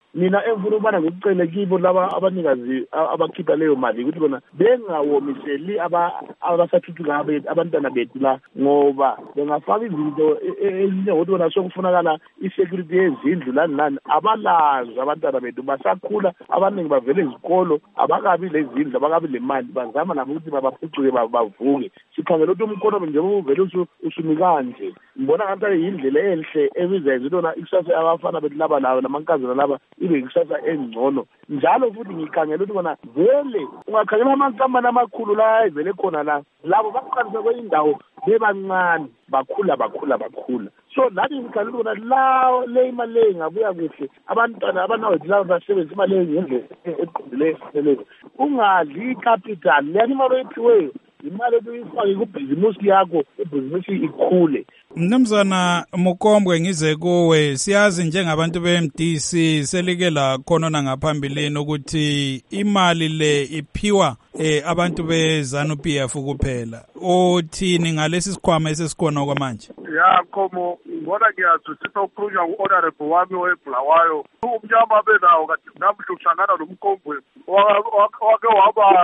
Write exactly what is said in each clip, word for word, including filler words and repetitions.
mina engifuna ukubana ngikucele kibo laba abanikazi abakhipha leyo mali ukuthi bona bengawomiseli abasathuthuka abantwana bethu la ngoba bengafaka izinto ezinye ngokuthi bona sokufunakala i-security yezindlu lani lani abalazo abantwana bethu basakhula abaningi bavele izikolo abakabi lezindlu abakabi le mali bazama nabo ukuthi babaphucuke bavuke sikhangela ukuthi umkhono njengoba uvele usumikanje ngibona ngathi yindlela enhle ebizenza intona ikusasa abafana bethu laba lawo namankazana laba ibe ikusasa engcono njalo futhi ngikhangela ukuthi bona vele ungakhangela amankampani amakhulu la evele khona la labo baqalisa kweyindawo bebancane bakhula bakhula bakhula so nathi ngikhalela ukuthi la le imali le ngabuya kuhle abantwana abanawethu laba basebenzisa imali ngendlela eqondileyo ungadli capital leyani imali oyiphiweyo imali ebuyifake kubhizimusi yakho ibhizimusi ikhule. Mnumzana Mukombwe ngize kuwe siyazi njengabantu be-M D C selike la khona ngaphambilini ukuthi imali le iphiwa eh abantu be-ZANU P F kuphela othini ngalesi sikhwama esesikhona kwamanje. Ya khomo ngibona ngiyazwisisa ukukhulunywa u-honorable wami weBulawayo umnyama benawo kade namhla uhlangana nomkombwe wake waba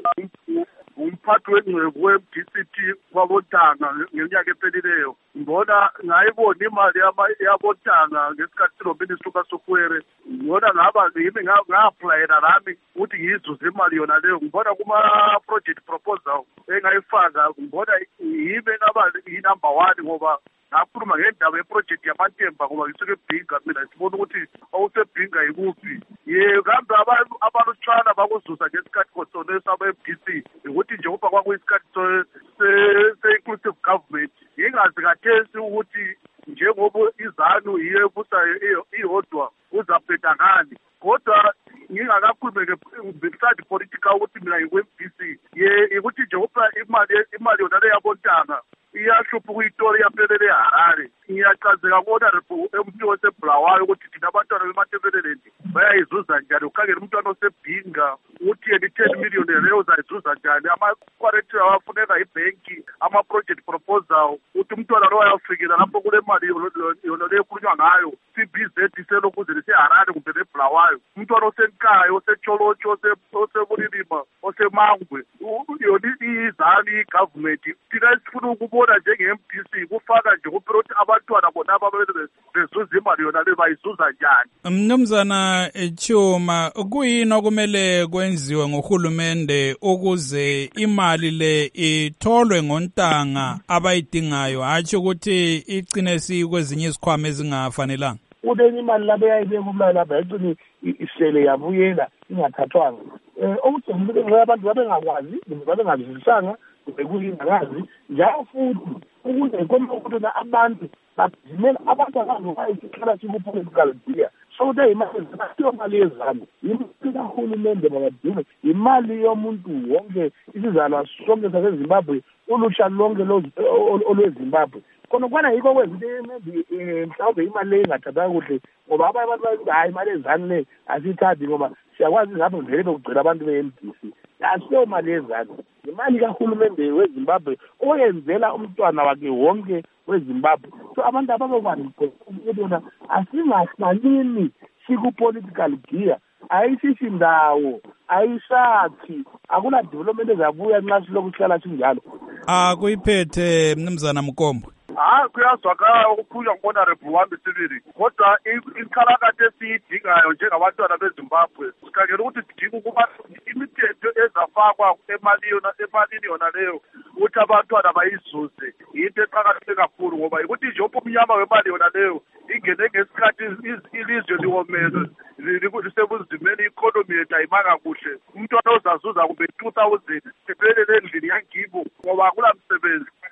umphathi wengcebo we-M D C T kwaBontanga ngeminyaka ephelileyo ngibona ngayibona imali yaBontanga ngesikhathi silo-Minister kaSokwere ngibona ngaba yimi nga-aplayela nami ukuthi ngiyizuze imali yona leyo ngibona kuma-project proposal engayifaka ngibona yimi engaba i-number one ngoba ngakhuluma ngendaba yeproject yamantemba ngoba ngisuke eBhinga mina sibona ukuthi awuseBhinga yikuphi ye kambe abalutshwana bakuzuza ngesikhathi kosonesa aba-M D C ukuthi nje upha kwakuyisikhathi se-inclusive government ingazi kathesi ukuthi njengoba izanu yiyo ebusayo iyodwa uzaphetha ngani kodwa ngingakakhulume nge-side political ukuthi mina ngikwe-M D C ye ukuthi nje upha imali imali yona le yaBontanga iyahlupha ukuyitori yaphelele eHarare ngiyachazeka kubona emntwini oseBulawayo ukuthi thina abantwana bemaTebeleleni bayayizuza njani ukhangela umntwana osebhinga ukuthi yena i-ten million leyo uzayizuza njani ama-quarantine awafuneka ibhenki ama-project proposal ukuthi umntwana lo wayafikela lapho kule mali yona leyo ekhulunywa ngayo C B Z iselokuze liseHarare kumbe leBulawayo umntwana osenkayo osetsholotsho osebulilima osemangwe yona izani i-government thina esifuna ukubona njenge-M D C kufaka nje kuphela ukuthi abantwana bona ababele bezuza imali yona le bayizuza njani. Mnumzana Chuma kuyini okumele kwenziwe ngohulumende ukuze imali le itholwe ngontanga abayidingayo hatshi ukuthi igcine sikwezinye izikhwama ezingafanelanga? Udeni imali labe yayibeka kubulayo lapha yagcina isele yabuyela ingathathwanga eh okujengile ngoba abantu babengakwazi babengazisanga bekuyingakazi njalo futhi ukuze koma ukuthi abantu bazimela abantu abazobayikhala siku-political gear so de imali zasiyo mali yezanu imali kahulumende babadinga imali yomuntu wonke isizalwa sonke saseZimbabwe ulutsha lonke olweZimbabwe khona kwana yiko kwezinto maybe mhlawumbe imali le ingathathanga kuhle ngoba abanye abantu hayi imali ezanu le asithathi ngoba siyakwazi ngapha vele bekugcina abantu be-M D C asiyo mali yezanu imali kahulumende weZimbabwe oyenzela umntwana wakhe wonke weZimbabwe so abantu ababekwazi ukubona asingahlalini siku-political gear ayishishi ndawo ayisathi akuna development ezabuya nxa siloku sihlala sinjalo. Akuyiphethe Mnumzana Mukombwe. hayi kuyazwakala ukukhulunywa ngu-honorable wami sibili kodwa ikhalakade esiyidingayo njengabantwana beZimbabwe sikhangela ukuthi sidinga ukuba imithetho ezafakwa emalini yona leyo ukuthi abantwana bayizuze yinto eqakatheke kakhulu ngoba yikuthi nje umnyama wemali yona leyo ingene ngesikhathi ilizwe liwomele lisebunzimeni i-economy yethu ayimanga kuhle umntwana ozazuza kumbe two thousand ephelele endlini yangibo ngoba akula msebenzi